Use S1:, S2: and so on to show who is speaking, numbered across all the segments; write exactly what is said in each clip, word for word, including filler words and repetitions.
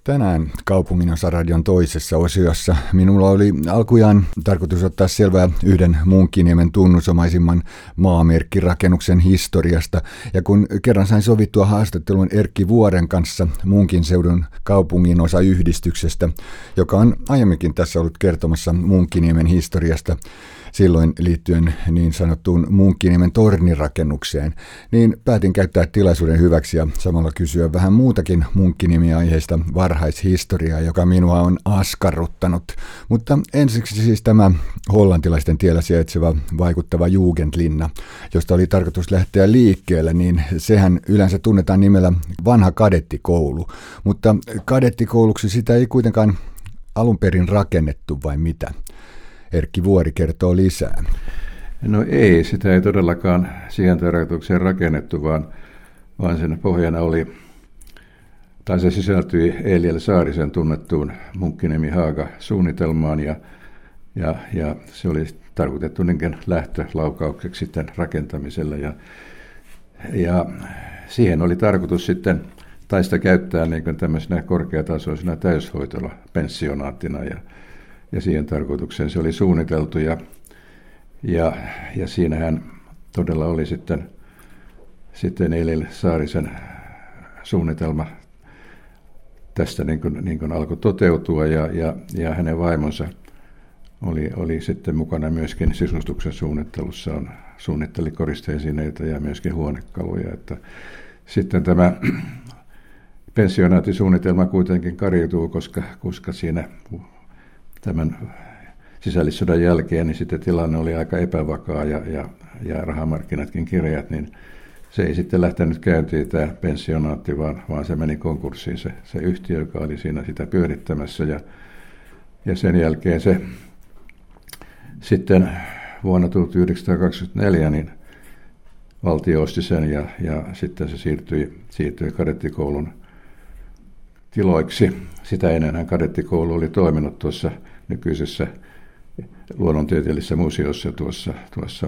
S1: Tänään kaupunginosaradion toisessa osiossa minulla oli alkujaan tarkoitus ottaa selvää yhden Munkkiniemen tunnusomaisimman maamerkkirakennuksen historiasta. Ja kun kerran sain sovittua haastattelun Erkki Vuoren kanssa Munkin seudun kaupunginosayhdistyksestä, joka on aiemminkin tässä ollut kertomassa Munkkiniemen historiasta, silloin liittyen niin sanottuun Munkkiniemen tornirakennukseen, niin päätin käyttää tilaisuuden hyväksi ja samalla kysyä vähän muutakin Munkkiniemi-aiheista varhaishistoriaa, joka minua on askarruttanut. Mutta ensiksi siis tämä hollantilaisten tiellä sijaitseva vaikuttava Jugendlinna, josta oli tarkoitus lähteä liikkeelle, niin sehän yleensä tunnetaan nimellä vanha kadettikoulu. Mutta kadettikouluksi sitä ei kuitenkaan alun perin rakennettu, vai mitä? Erkki Vuori kertoo lisää.
S2: No ei, sitä ei todellakaan siihen tarkoitukseen rakennettu, vaan, vaan sen pohjana oli, tai se sisältyi Eliel Saarisen tunnettuun Munkkiniemi-Haaga-suunnitelmaan, ja, ja, ja se oli tarkoitettu niin lähtölaukaukseksi sitten rakentamiselle, ja, ja siihen oli tarkoitus sitten taista käyttää niin tämmöisenä korkeatasoisena täyshoitolla pensionaattina, ja Ja siihen tarkoitukseen se oli suunniteltu, ja, ja, ja siinähän todella oli sitten, sitten Eliel Saarisen suunnitelma tästä niin kuin, niin kuin alkoi toteutua, ja, ja, ja hänen vaimonsa oli, oli sitten mukana myöskin sisustuksen suunnittelussa, on, suunnitteli koristeesineitä ja myöskin huonekaluja. Että sitten tämä pensionaatisuunnitelma kuitenkin kariutuu, koska, koska siinä tämän sisällissodan jälkeen niin sitten tilanne oli aika epävakaa ja, ja, ja rahamarkkinatkin kireät, niin se ei sitten lähtenyt käyntiin tämä pensionaatti, vaan, vaan se meni konkurssiin se, se yhtiö, joka oli siinä sitä pyörittämässä, ja, ja sen jälkeen se sitten vuonna tuhatyhdeksänsataakaksikymmentäneljä niin valtio osti sen, ja, ja sitten se siirtyi, siirtyi kadettikoulun tiloiksi. Sitä ennenhän kadettikoulu oli toiminut tuossa nykyisessä luonnontieteellisessä museossa tuossa, tuossa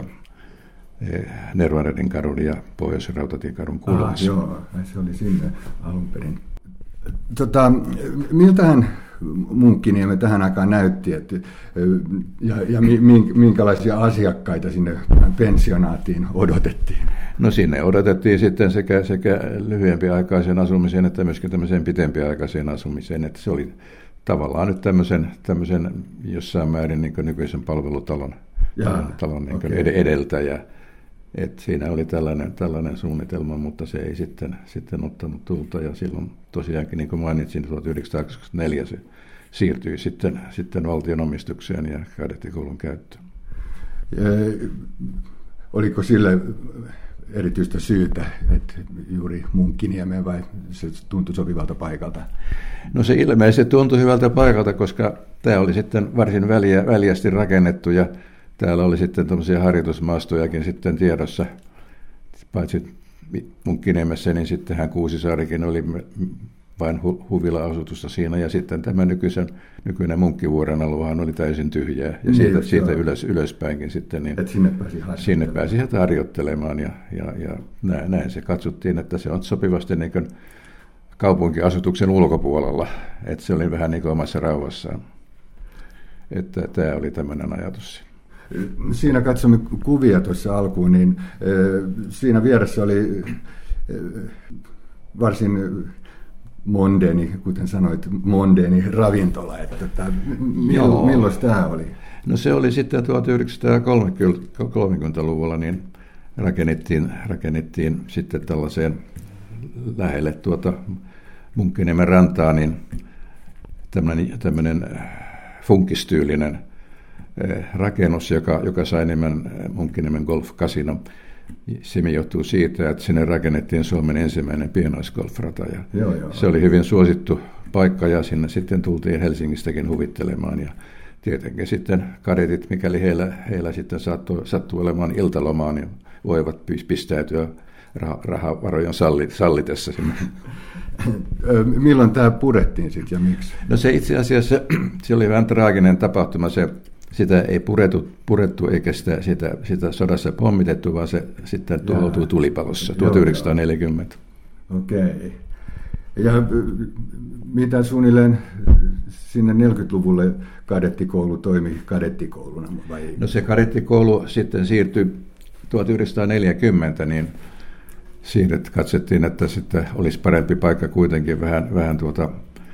S2: Nervaredin kadun ja Pohjoisen rautatiekadun kulmassa.
S1: Ah, joo, se oli sinne alun perin. Tota, miltähän Munkkiniemi tähän aikaan näytti, että, ja, ja minkälaisia asiakkaita sinne pensionaattiin odotettiin?
S2: No sinne odotettiin sitten sekä, sekä lyhyempiaikaiseen asumiseen että myöskin tämmöiseen pitempiaikaiseen asumiseen, että se oli tavallaan nyt tämmöisen, tämmöisen jossain määrin niin kuin nykyisen palvelutalon Jaa, talon niin kuin okay. edeltäjä. Et siinä oli tällainen, tällainen suunnitelma, mutta se ei sitten, sitten ottanut tulta, ja silloin tosiaankin, niin kuin mainitsin, tuhatyhdeksänsataakaksikymmentäneljä se siirtyi sitten, sitten valtion omistukseen ja kadettikoulun käyttöön.
S1: Ja, oliko sille erityistä syytä, että juuri Munkkiniemeen, vai se tuntui sopivalta paikalta?
S2: No se ilmeisesti tuntui hyvältä paikalta, koska tämä oli sitten varsin väliä, väljästi rakennettu, ja täällä oli sitten tuollaisia harjoitusmaastojakin sitten tiedossa, paitsi Munkkiniemessä, niin sittenhän Kuusisaarikin oli vain hu- huvila-asutusta siinä, ja sitten tämä nykyisen, nykyinen Munkkivuoren aluehan oli täysin tyhjää, ja niin, siitä, siitä ylös, ylöspäinkin sitten, niin
S1: Et sinne pääsi
S2: sinne pääsi harjoittelemaan, ja, ja, ja näin, näin se katsottiin, että se on sopivasti niin kuin kaupunkiasutuksen ulkopuolella, että se oli vähän niin kuin omassa rauhassaan, että tämä oli tämmöinen ajatus.
S1: Siinä katsomme kuvia tuossa alkuun, niin siinä vieressä oli varsin mondeeni, kuten sanoit, mondeeni ravintola. Että milloin, milloin tämä oli?
S2: No se oli sitten tuhatyhdeksänsataakolmekymmentäluvulla, niin rakennettiin, rakennettiin sitten tällaiseen lähelle tuota Munkkiniemen rantaa, niin tämmöinen, tämmöinen funkistyylinen rakennus, joka, joka sai nimen Munkkiniemen Golf Casino. Se johtuu siitä, että sinne rakennettiin Suomen ensimmäinen pienoisgolfrata. Ja joo, joo. Se oli hyvin suosittu paikka, ja sinne sitten tultiin Helsingistäkin huvittelemaan. Ja tietenkin sitten kadetit, mikäli heillä, heillä sitten sattui, sattui olemaan iltalomaan, niin voivat pistäytyä rah- rahavarojen sallit, sallitessa sinne.
S1: Milloin tämä purettiin sitten ja miksi?
S2: No se itse asiassa, se oli vähän traaginen tapahtuma. Se, sitä ei purettu, purettu eikä sitä, sitä, sitä sodassa pommitettu, vaan se sitten tuhoutui tulipalossa tuhatyhdeksänsataaneljäkymmentä.
S1: Okei. Ja mitä suunnilleen sinne neljäkymmentäluvulle kadettikoulu toimi kadettikouluna? Vai?
S2: No se kadettikoulu sitten siirtyi tuhatyhdeksänsataaneljäkymmentä, niin siirret katsettiin, että sitten olisi parempi paikka kuitenkin vähän, vähän tuota,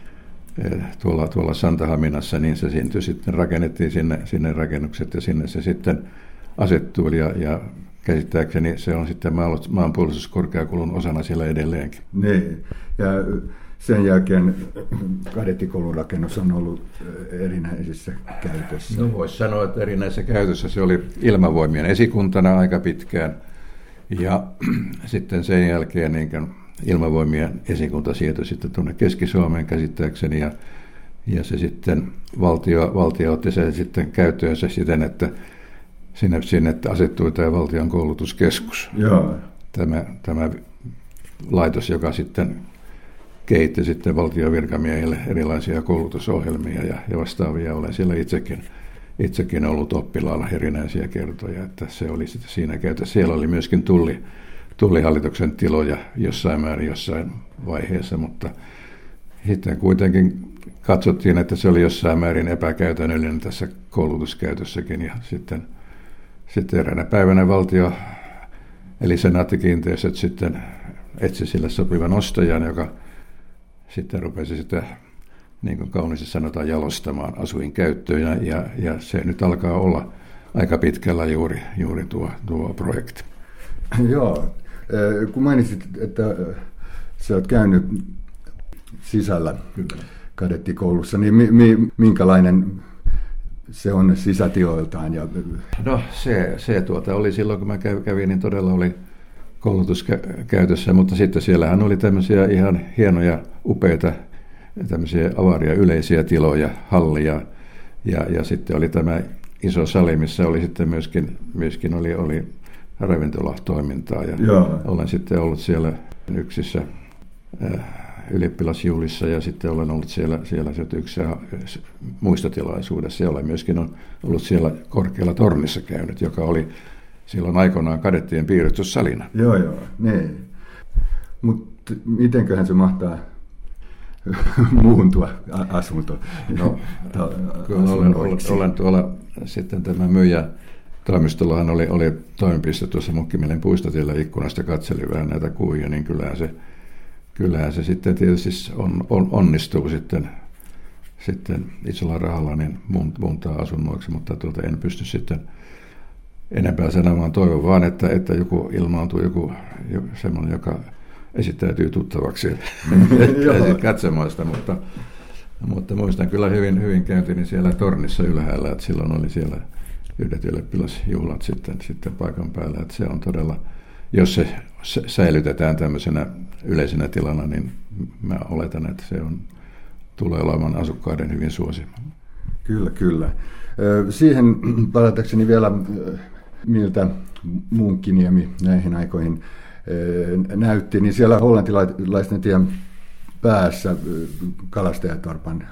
S2: tuolla, tuolla Santahaminassa, niin se siintyi sitten, rakennettiin sinne, sinne rakennukset ja sinne se sitten asettui ja, ja käsittääkseni se on sitten maanpuolustuskorkeakoulun osana siellä edelleenkin.
S1: Niin, ja sen jälkeen kadettikoulun rakennus on ollut erinäisissä käytössä.
S2: No voisi sanoa, että erinäisissä käytössä se oli ilmavoimien esikuntana aika pitkään. Ja sitten sen jälkeen niin ilmavoimien esikunta siirtyi sitten tuonne Keski-Suomeen käsittääkseni. Ja, ja se sitten valtio, valtio otti sen sitten käyttöönsä siten, että sinne, sinne asettui tämä valtion koulutuskeskus.
S1: Joo.
S2: Tämä, tämä laitos, joka sitten kehitti sitten valtion virkamiehille erilaisia koulutusohjelmia ja, ja vastaavia. Olen siellä itsekin, itsekin ollut oppilaalla erinäisiä kertoja, että se oli sitten siinä käytössä. Siellä oli myöskin tulli, tullihallituksen tiloja jossain määrin jossain vaiheessa, mutta sitten kuitenkin katsottiin, että se oli jossain määrin epäkäytännöllinen tässä koulutuskäytössäkin ja sitten, sitten eräänä päivänä valtio eli Senaatti-kiinteistöt sitten etsi sille sopivan ostajan, joka sitten rupesi sitä, niin kuin kauniisti sanotaan, jalostamaan asuinkäyttöön ja, ja, ja se nyt alkaa olla aika pitkällä juuri, juuri tuo, tuo projekti.
S1: Joo, kun mainitsit, että sä oot käynyt sisällä kadettikoulussa, niin mi, mi, minkälainen se on sisätiloiltaan? Ja...
S2: No se, se tuota oli silloin, kun mä kävin, niin todella oli koulutuskäytössä, mutta sitten siellähän oli tämmöisiä ihan hienoja, upeita, tämmöisiä avaria yleisiä tiloja, hallia, ja, ja sitten oli tämä iso sali, missä oli sitten myöskin, myöskin oli, oli ravintolatoimintaa, ja
S1: Joo.
S2: Olen sitten ollut siellä yksissä äh, ylioppilasjuhlissa, ja sitten olen ollut siellä, siellä yksissä muistotilaisuudessa, ja olen myöskin on ollut siellä korkealla tornissa käynyt, joka oli silloin aikoinaan kadettien piirustussalina.
S1: Joo, joo, niin. Mutta mitenköhän se mahtaa muuntua asunto?
S2: No, olen, olen tuolla sitten tämä myyjä toimistollahan oli, oli toimipiste tuossa Munkkimäen puistotiellä, ikkunasta katseli vähän näitä kuvia, niin kyllähän se, kyllähän se sitten tietysti on, on, onnistuu sitten, sitten isolla rahalla niin muuntaa asunnoiksi, mutta tuota en pysty sitten enempää sanomaan, toivon vaan, että, että joku ilmaantuu joku semmoinen, joka esittäytyy tuttavaksi katsomaista, mutta, mutta muistan kyllä hyvin, hyvin käyntini siellä tornissa ylhäällä, että silloin oli siellä yhdet ylioppilasjuhlat sitten, sitten paikan päällä, että se on todella, jos se säilytetään tämmöisenä yleisenä tilana, niin mä oletan, että se on, tulee olemaan asukkaiden hyvin suosima.
S1: Kyllä, kyllä. Siihen palatakseni vielä, miltä Munkkiniemi näihin aikoihin näytti, niin siellä hollantilaisten tien päässä Kalastajatorpan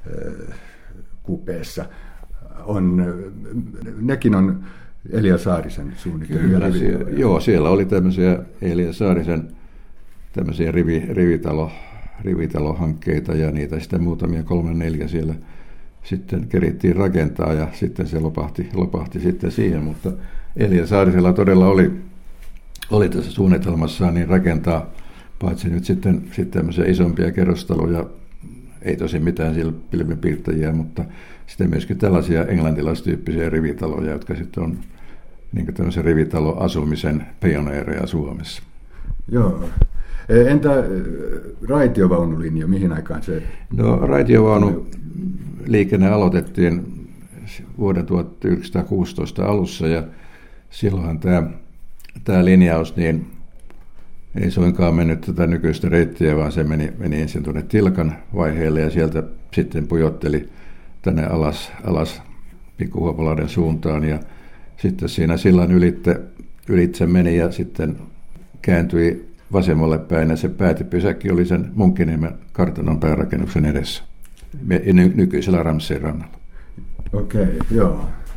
S1: kupeessa on, nekin on Elia Saarisen suunnitelmia.
S2: Joo, siellä oli tämmöisiä Elia Saarisen tämmöisiä rivi, rivitalo, rivitalohankkeita ja niitä sitten muutamia kolme neljä siellä sitten kerittiin rakentaa ja sitten se lopahti, lopahti sitten siihen, mutta Elia Saarisella todella oli, oli tässä suunnitelmassaan niin rakentaa paitsi nyt sitten, sitten tämmöisiä isompia kerrostaloja, ei tosi mitään pilvenpiirtäjiä, mutta sitten myöskin tällaisia englantilaistyyppisiä rivitaloja, jotka sitten on niin kuin tämmöisen rivitaloasumisen pioneereja Suomessa.
S1: Joo. Entä raitiovaunulinja, mihin aikaan se?
S2: No raitiovaunu liikenne aloitettiin vuoden tuhatyhdeksänsataakuusitoista alussa ja silloinhan tämä, tämä linjaus niin ei suinkaan mennyt tätä nykyistä reittiä, vaan se meni, meni ensin tuonne Tilkan vaiheelle ja sieltä sitten pujotteli tänne alas, alas Pikkuhuopalahden suuntaan ja sitten siinä sillan ylitse, ylitse meni ja sitten kääntyi vasemmalle päin ja se päätepysäkki oli sen Munkkiniemen kartanon päärakennuksen edessä, ny- nykyisellä Ramssin rannalla.
S1: Okei, okay, joo.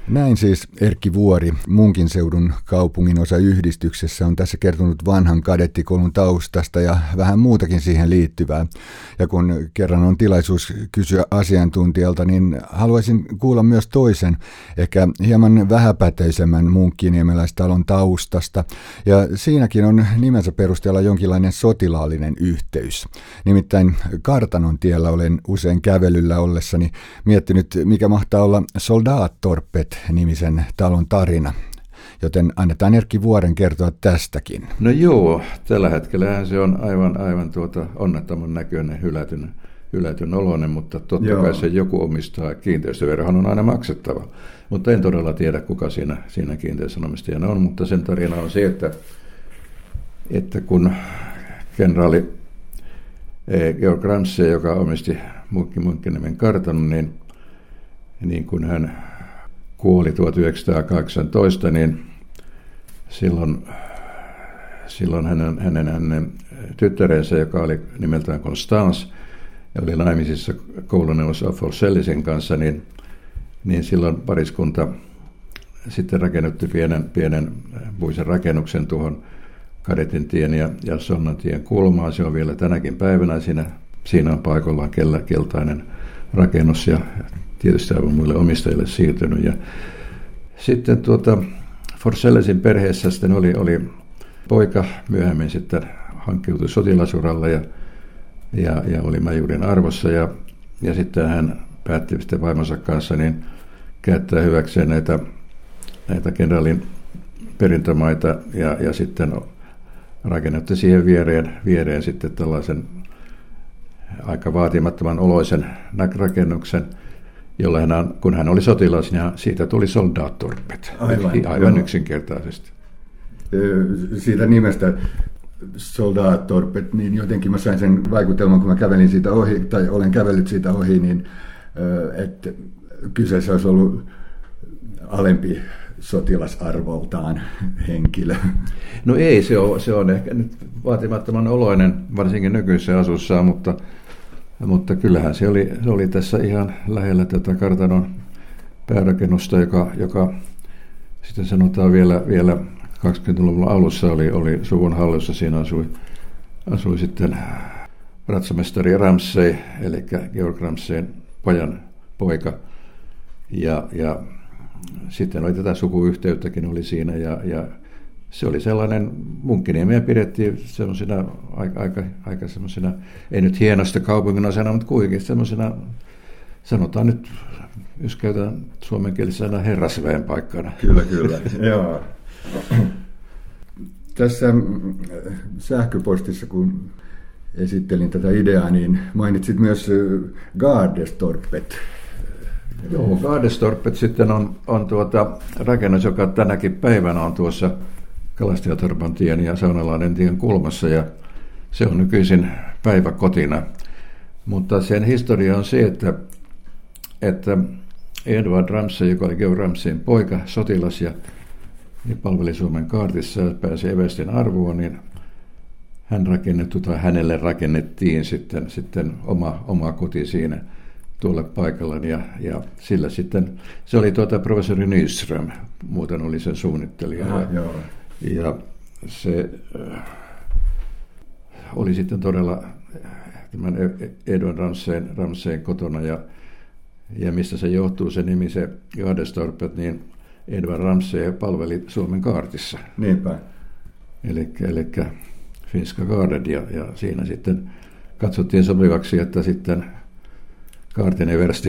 S1: Näin siis Erkki Vuori Munkinseudun kaupunginosayhdistyksessä on tässä kertonut vanhan kadettikoulun taustasta ja vähän muutakin siihen liittyvää. Ja kun kerran on tilaisuus kysyä asiantuntijalta, niin haluaisin kuulla myös toisen, ehkä hieman vähäpätöisemmän munkkiniemeläistalon taustasta. Ja siinäkin on nimensä perusteella jonkinlainen sotilaallinen yhteys. Nimittäin Kartanon tiellä olen usein kävelyllä ollessani miettinyt, mikä mahtaa olla Soldaattorpet nimisen talon tarina, joten annetaan Erkki Vuoren kertoa tästäkin.
S2: No joo, tällä hetkellähän se on aivan, aivan tuota onnettoman näköinen, hylätyn, hylätyn oloinen, mutta totta joo. kai se joku omistaa, kiinteistöverohan on aina maksettava, mutta en todella tiedä, kuka siinä, siinä kiinteistönomistajana on, mutta sen tarina on se, että, että kun kenraali Georg Ramsay, joka omisti Munkkiniemen kartanon, niin, niin kun hän kuoli tuhatyhdeksänsataakahdeksantoista, niin silloin, silloin hänen, hänen, hänen tyttärensä, joka oli nimeltään Constance, ja oli naimisissa kouluneuvos af Forsellisen kanssa, niin, niin silloin pariskunta sitten rakennutti pienen, pienen puisen rakennuksen tuohon Kadetintien ja, ja Sonnantien kulmaan. Se on vielä tänäkin päivänä. Siinä, siinä on paikallaan kellä, keltainen rakennus ja tietysti aivan muille omistajille siirtynyt. Ja sitten tuota, Forsellesin perheessä sitten oli, oli poika, myöhemmin sitten hankkiutui sotilasuralle ja, ja, ja oli majurin arvossa. Ja, ja sitten hän päätti sitten vaimonsa kanssa niin käyttää hyväkseen näitä, näitä kenraalin perintömaita ja, ja sitten rakennetti siihen viereen, viereen sitten tällaisen aika vaatimattoman oloisen rakennuksen, jolla hän, kun hän oli sotilas, niin siitä tuli Soldaattorpet.
S1: Aivan,
S2: aivan yksinkertaisesti.
S1: Siitä nimestä Soldaattorpet, niin jotenkin mä sain sen vaikutelman, kun mä kävelin siitä ohi, tai olen kävellyt siitä ohi, niin että kyseessä olisi ollut alempi sotilasarvoltaan henkilö.
S2: No ei, se on, se on ehkä nyt vaatimattoman oloinen, varsinkin nykyisessä asussaan, mutta, mutta kyllähän se oli, se oli tässä ihan lähellä tätä kartanon päärakennusta, joka, joka sitten sanotaan vielä, vielä kaksikymmentäluvun alussa oli, oli suvun hallussa. Siinä asui, asui sitten ratsamestari Ramsay, eli Georg Ramsayn pojan poika, ja, ja sitten oli tätä sukuyhteyttäkin oli siinä, ja, ja se oli sellainen, Munkkiniemiä pidettiin semmoisena aika, aika, aika semmoisena, ei nyt hienosta kaupunginosana, mutta kuitenkin semmoisena, sanotaan nyt, jos käytetään suomenkielisellä herrasväen paikkana.
S1: Kyllä, kyllä, joo. Tässä sähköpostissa, kun esittelin tätä ideaa, niin mainitsit myös Gardestorpet.
S2: Joo, Gardestorpet sitten on, on tuota rakennus, joka tänäkin päivänä on tuossa Kalastajatorpan tien ja Saunalahden tien kulmassa, ja se on nykyisin päiväkotina. Mutta sen historia on se, että, että Edward Ramsay, joka oli Georg Ramsayn poika, sotilas ja, ja palveli Suomen kaartissa ja pääsi evästen arvoon, niin hän rakennettu tai hänelle rakennettiin sitten, sitten oma, oma koti siinä tuolle paikalla, ja, ja sillä sitten, se oli tuota professori Nyström, muuten oli sen suunnittelija. Aha, ja, ja se äh, oli sitten todella tämän Edward Ramsayn, Ramsayn kotona, ja, ja mistä se johtuu se nimi, se Gardestorpet, niin Edward Ramsay palveli Suomen kaartissa.
S1: Niinpä.
S2: Elikkä, elikkä Finska Gardet, ja, ja siinä sitten katsottiin sopivaksi, että sitten Kaartineversti,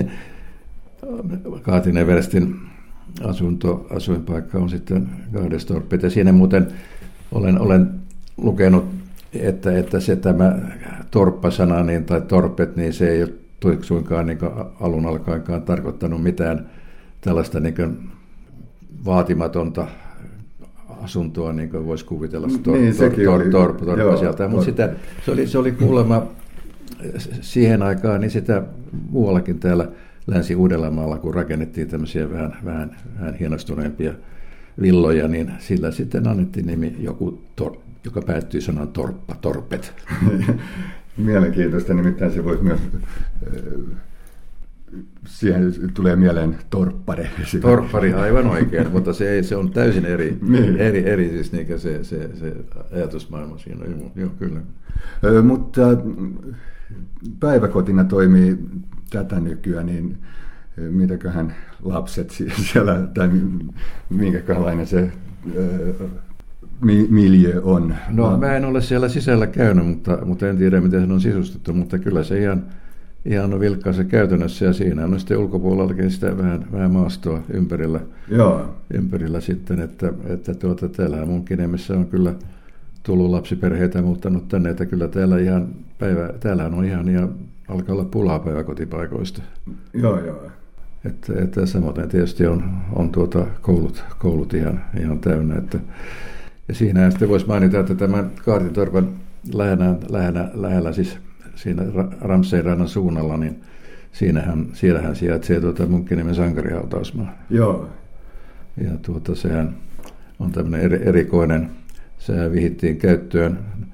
S2: Kaartineverstin asunto, asuinpaikka on sitten Gardestorpet. Ja siinä muuten olen, olen lukenut, että, että se tämä torppasana niin, tai torpet, niin se ei ole suinkaan niin alun alkaenkaan tarkoittanut mitään tällaista niin vaatimatonta asuntoa, niin kuin voisi kuvitella, tor,
S1: niin,
S2: tor, tor, tor, tor, torppa sieltä. Mutta sitä, se, oli, se oli kuulemma siihen aikaan, niin sitä muuallakin täällä Länsi-Uudellamaalla, kun rakennettiin tämmöisiä vähän, vähän, vähän hienostuneempia villoja, niin sillä sitten annettiin nimi joku, tor, joka päättyi sanan torppa, torpet.
S1: Mielenkiintoista, nimittäin se voisi myös siihen tulee mieleen torppare.
S2: Torppari, aivan oikein, mutta se, ei, se on täysin eri,
S1: niin.
S2: eri, eri siis niin se, se, se ajatusmaailma siinä. Joo, kyllä.
S1: Ö, mutta päiväkotina toimii tätä nykyään, niin mitäköhän lapset siellä, tai minkälainen se ö, miljö on?
S2: No mä en ole siellä sisällä käynyt, mutta, mutta en tiedä miten se on sisustettu, mutta kyllä se ihan, ihan on vilkkaa se käytännössä ja siinä on sitten ulkopuolellakin sitä vähän, vähän maastoa ympärillä,
S1: Joo.
S2: ympärillä sitten, että, että tuota, täällä Munkkiniemessä on kyllä tullut lapsiperheitä muuttanut tänne, että kyllä täällä ihan päivä, täällähän on ihan, ihan alkaa olla pulaa päiväkotipaikoista.
S1: Joo, joo.
S2: Että, että samoin tietysti on, on tuota koulut, koulut ihan, ihan täynnä. Että, ja siinä sitten voisi mainita, että tämän Kaartintorpan lähellä, lähellä, lähellä siis siinä Ramseyrannan suunnalla, niin siinähän, siellähän sijaitsee tuota Munkkiniemen sankarihautausmaa.
S1: Joo.
S2: Ja tuota, sehän on tämmöinen eri, erikoinen, sehän vihittiin käyttöön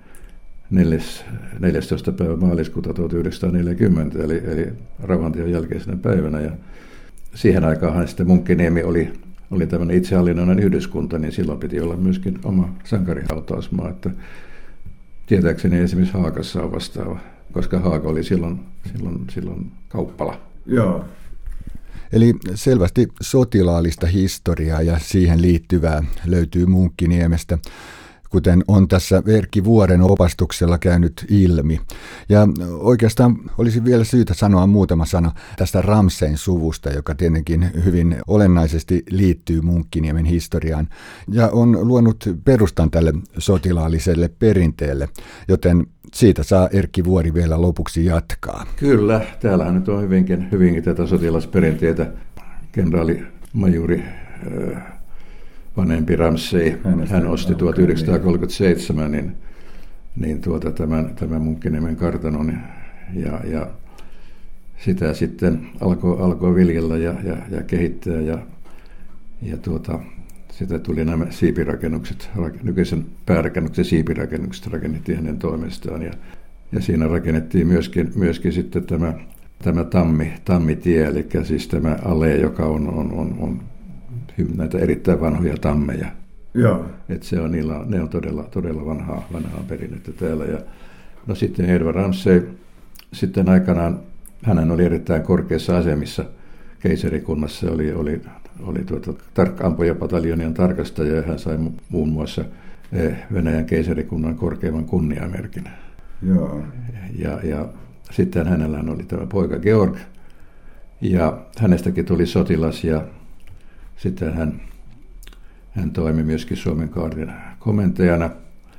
S2: neljästoista päivä maaliskuuta tuhatyhdeksänsataaneljäkymmentä, eli, eli rauhanteon jälkeisenä päivänä. Ja siihen aikaan sitten Munkkiniemi oli, oli tämmöinen itsehallinnollinen yhdyskunta, niin silloin piti olla myöskin oma sankarihautausmaa. Että tietääkseni esimerkiksi Haakassa on vastaava, koska Haaka oli silloin, silloin, silloin kauppala.
S1: Joo. Eli selvästi sotilaallista historiaa ja siihen liittyvää löytyy Munkkiniemestä, kuten on tässä Erkki Vuoren opastuksella käynyt ilmi. Ja oikeastaan olisi vielä syytä sanoa muutama sana tästä Ramseyn suvusta, joka tietenkin hyvin olennaisesti liittyy Munkkiniemen historiaan ja on luonut perustan tälle sotilaalliselle perinteelle, joten siitä saa Erkki Vuori vielä lopuksi jatkaa.
S2: Kyllä, täällähän nyt on hyvinkin, hyvinkin tätä sotilasperinteitä. Kenraali-majuri äh, vanhempi Ramsey, hän osti tuhatyhdeksänsataakolmekymmentäseitsemän niin, niin tuota, tämän, tämän Munkkiniemen kartanon ja, ja sitä sitten alkoi, alkoi viljellä ja, ja, ja kehittää ja, ja tuota, sitä tuli nämä siipirakennukset, nykyisen päärakennuksen siipirakennukset rakennettiin hänen toimestaan ja, ja siinä rakennettiin myöskin, myöskin sitten tämä, tämä tammi, tammitie, eli siis tämä allee, joka on, on, on, on näitä erittäin vanhoja tammeja.
S1: Joo.
S2: Että se on, niillä, ne on todella, todella vanhaa, vanhaa perinnettä täällä. Ja, no sitten Edward Ramsey, sitten aikanaan, hän oli erittäin korkeassa asemissa keisarikunnassa, oli, oli, oli tuota, tark- ampujapataljonian tarkastaja ja hän sai muun muassa Venäjän keisarikunnan korkeimman kunniamerkin.
S1: Joo.
S2: Ja, ja sitten hänellä oli tämä poika Georg ja hänestäkin tuli sotilas ja sitten hän, hän toimi myöskin Suomen kaartin komentajana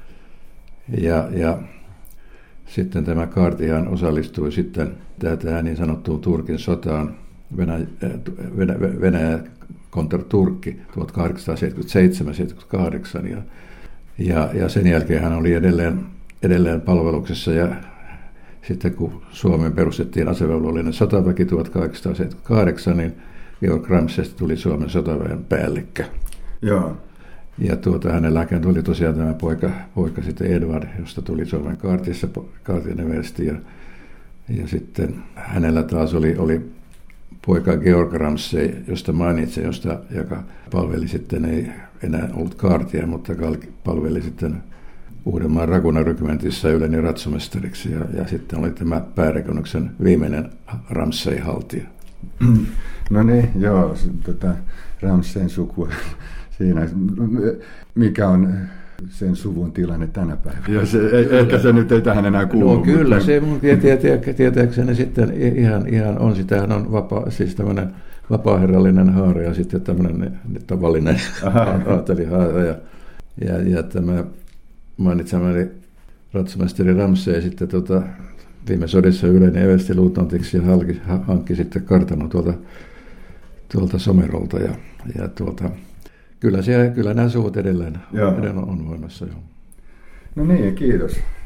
S2: ja, ja sitten tämä kaartihan osallistui sitten tähän niin sanottuun Turkin sotaan Venäjä, Venäjä, Venäjä kontra Turkki tuhatkahdeksansataaseitsemänkymmentäseitsemän seitsemänkymmentäkahdeksan ja, ja, ja sen jälkeen hän oli edelleen, edelleen palveluksessa ja sitten kun Suomeen perustettiin asevelvollinen sotaväki tuhatkahdeksansataaseitsemänkymmentäkahdeksan, niin Georg Ramseysta tuli Suomen sotaväen päällikkö.
S1: Joo.
S2: Ja tuota, hänelläkin tuli tosiaan tämä poika, poika sitten Edward, josta tuli Suomen kaartissa kaartinevesti. Ja, ja sitten hänellä taas oli, oli poika Georg Ramsey, josta mainitsin, josta, joka palveli sitten, ei enää ollut kaartia, mutta palveli sitten Uudenmaan Raguna-rykmentissä yleinen ratsumestariksi. Ja, ja sitten oli tämä päärakennuksen viimeinen Ramsey-haltija.
S1: No niin, joo, tota, Ramseyn suku siinä. Mikä on sen suvun tilanne tänä päivänä? Ja se, ehkä se nyt ei tähän enää kuulu.
S2: No kyllä, mutta se mun tietääkseni sitten ihan, ihan on, sitähän on vapaa, siis tämmöinen vapaaherrallinen haara ja sitten tämmöinen tavallinen aatelihaara. Ja, ja, ja tämä mainitsemani ratsumestari Ramsey sitten tota, viime sodissa yleinen eversti luutnantiksi ja hankki, hankki sitten kartanon tuolta, tuolta Somerolta. Ja, ja tuolta, kyllä, siellä, kyllä nämä suvut edelleen, edelleen on voimassa. Jo.
S1: No niin, kiitos.